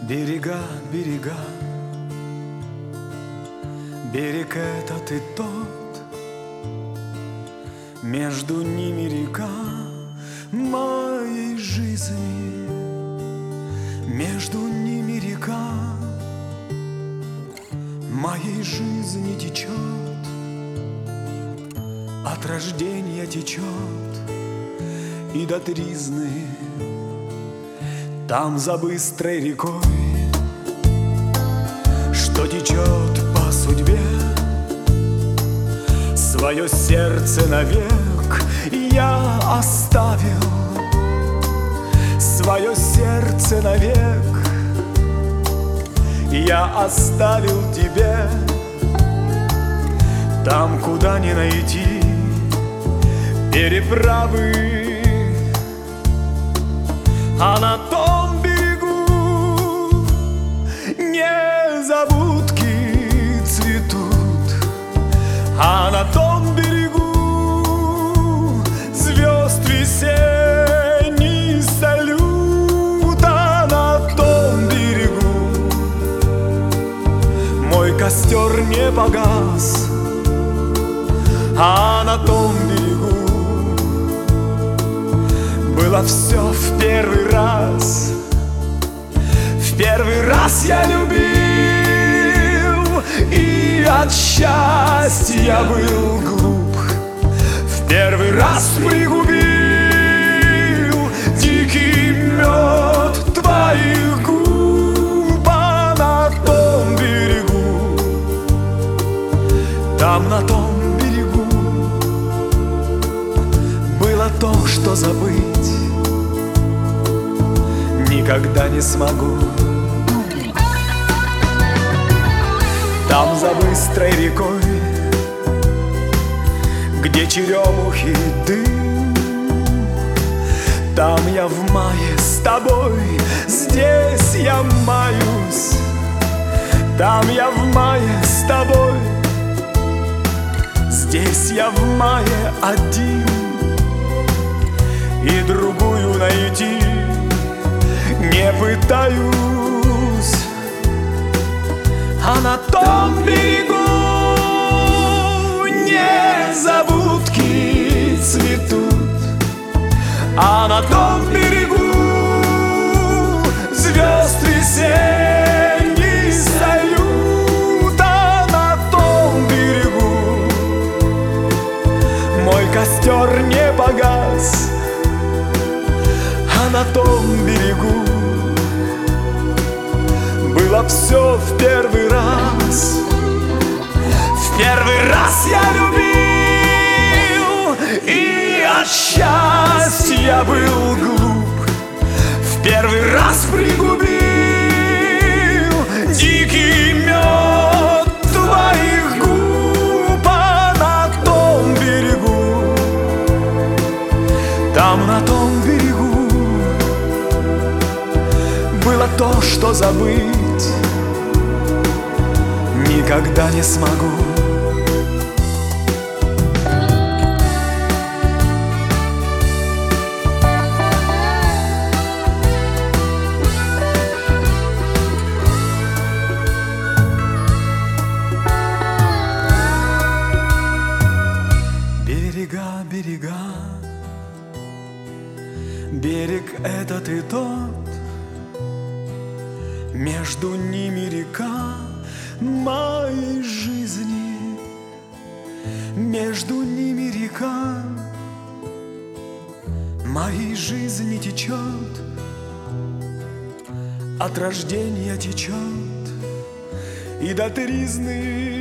Берега, берега, берег этот и тот, между ними река моей жизни, между ними река моей жизни течет, от рождения течет и до тризны. Там за быстрой рекой, что течет по судьбе, свое сердце навек я оставил, свое сердце навек я оставил тебе. Там, куда не найти переправы, а на том берегу незабудки цветут, а на том берегу звезд весенний салют, а на том берегу мой костер не погас, а на том берегу было все в первый раз. В первый раз я любил и от счастья был глуп. В первый раз пригубил дикий мед твоих губ, а на том берегу, там на том берегу было то, что забыть никогда не смогу. Там за быстрой рекой, где черемухи дым, там я в мае с тобой, здесь я маюсь. Там я в мае с тобой, здесь я в мае один, и другую найти не пытаюсь. А на том берегу незабудки цветут, а на том берегу звезд весенний салют, а на том берегу мой костер не погас, а на том берегу было все в первый раз. В первый раз я любил и от счастья был глуп. В первый раз пригубил дикий мед твоих губ, а на том берегу, там на том берегу было то, что забыть никогда не смогу. Берега, берега, берег этот и тот, между ними река моей жизни, между ними река моей жизни течет, от рождения течет и до тризны.